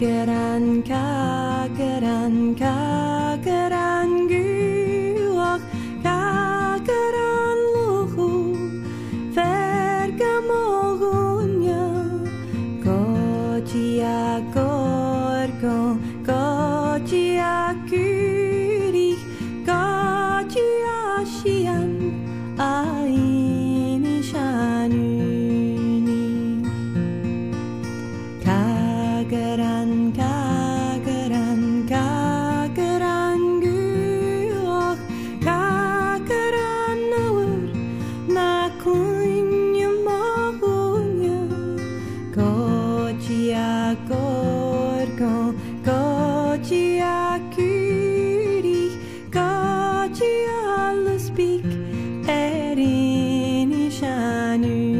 kageran guach, kageran luchu, vergamogunya, gotia gorgo, gotia kurich, gotia shian, aini shanuni. Kageran guach, kageran nawer, na kunya magunya, gotia gorgo, gotia kurich, gotia luspik, erini shanu.